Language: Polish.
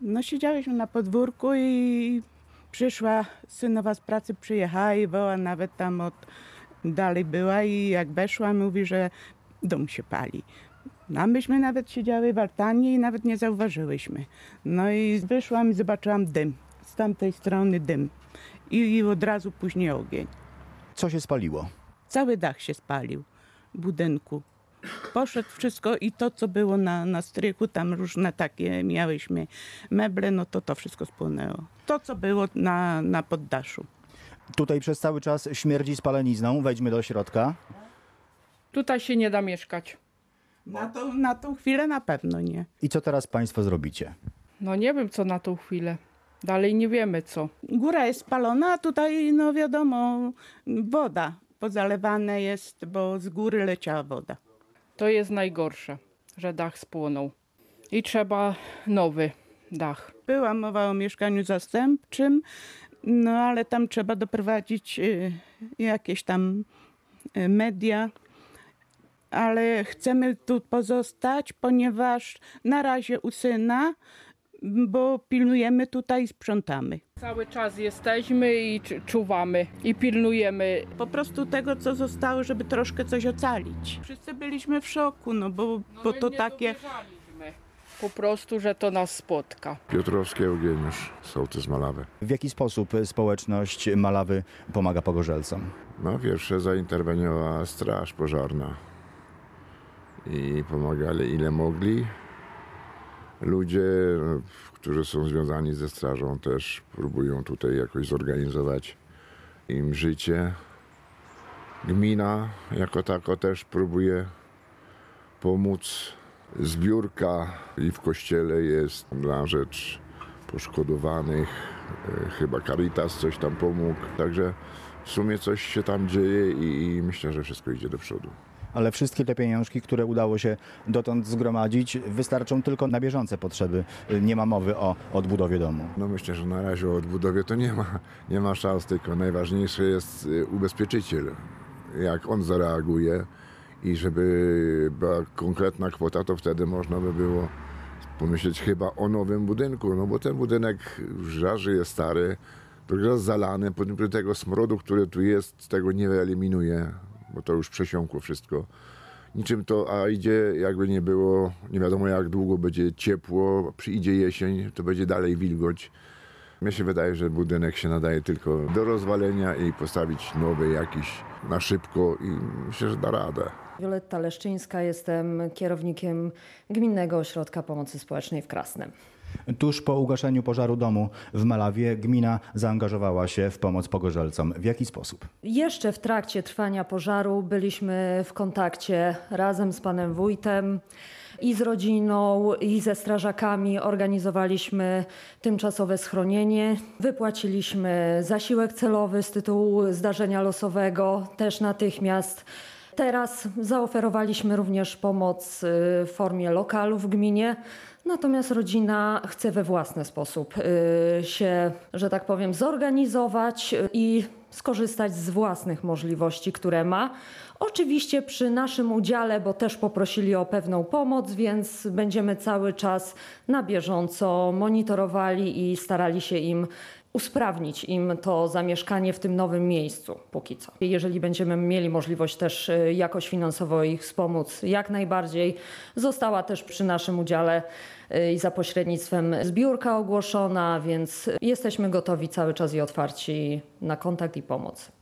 No siedziałyśmy na podwórku i przyszła synowa z pracy, przyjechała i była nawet tam dalej była i jak weszła, mówi, że dom się pali. No, a myśmy nawet siedziały w altanie i nawet nie zauważyłyśmy. No i wyszłam i zobaczyłam dym. Z tamtej strony dym. I od razu później ogień. Co się spaliło? Cały dach się spalił w budynku. Poszedł wszystko i to, co było na strychu, tam różne takie miałyśmy meble, no to wszystko spłonęło. To, co było na poddaszu. Tutaj przez cały czas śmierdzi spalenizną. Wejdźmy do środka. Tutaj się nie da mieszkać. Na tą chwilę na pewno nie. I co teraz państwo zrobicie? No nie wiem co na tą chwilę. Dalej nie wiemy co. Góra jest spalona, a tutaj, no wiadomo, woda. Pozalewane jest, bo z góry leciała woda. To jest najgorsze, że dach spłonął. I trzeba nowy dach. Była mowa o mieszkaniu zastępczym, no ale tam trzeba doprowadzić jakieś tam media. Ale chcemy tu pozostać, ponieważ na razie u syna, bo pilnujemy tutaj i sprzątamy. Cały czas jesteśmy i czuwamy i pilnujemy. Po prostu tego, co zostało, żeby troszkę coś ocalić. Wszyscy byliśmy w szoku, bo to nie takie... dowierzaliśmy. Po prostu, że to nas spotka. Piotrowski Eugeniusz, sołtys Malawy. W jaki sposób społeczność Malawy pomaga pogorzelcom? No pierwsze zainterweniowała straż pożarna i pomagali ile mogli. Ludzie, którzy są związani ze strażą, też próbują tutaj jakoś zorganizować im życie. Gmina jako tako też próbuje pomóc. Zbiórka i w kościele jest na rzecz poszkodowanych. Chyba Caritas coś tam pomógł. Także w sumie coś się tam dzieje i myślę, że wszystko idzie do przodu. Ale wszystkie te pieniążki, które udało się dotąd zgromadzić, wystarczą tylko na bieżące potrzeby. Nie ma mowy o odbudowie domu. No myślę, że na razie o odbudowie to nie ma szans, tylko najważniejszy jest ubezpieczyciel. Jak on zareaguje i żeby była konkretna kwota, to wtedy można by było pomyśleć chyba o nowym budynku, no bo ten budynek już jest stary, trochę jest zalany, potem tego smrodu, który tu jest, tego nie wyeliminuje, bo to już przesiąkło wszystko. Niczym to, a idzie jakby nie było, nie wiadomo jak długo będzie ciepło, przyjdzie jesień, to będzie dalej wilgoć. Mnie się wydaje, że budynek się nadaje tylko do rozwalenia i postawić nowy jakiś na szybko i myślę, że da radę. Wioletta Leszczyńska, jestem kierownikiem Gminnego Ośrodka Pomocy Społecznej w Krasnem. Tuż po ugaszeniu pożaru domu w Malawie gmina zaangażowała się w pomoc pogorzelcom. W jaki sposób? Jeszcze w trakcie trwania pożaru byliśmy w kontakcie razem z panem wójtem i z rodziną, i ze strażakami. Organizowaliśmy tymczasowe schronienie. Wypłaciliśmy zasiłek celowy z tytułu zdarzenia losowego, też natychmiast. Teraz zaoferowaliśmy również pomoc w formie lokalu w gminie, natomiast rodzina chce we własny sposób się, że tak powiem, zorganizować i skorzystać z własnych możliwości, które ma. Oczywiście przy naszym udziale, bo też poprosili o pewną pomoc, więc będziemy cały czas na bieżąco monitorowali i starali się usprawnić im to zamieszkanie w tym nowym miejscu póki co. Jeżeli będziemy mieli możliwość też jakoś finansowo ich wspomóc, jak najbardziej. Została też przy naszym udziale i za pośrednictwem zbiórka ogłoszona, więc jesteśmy gotowi cały czas i otwarci na kontakt i pomoc.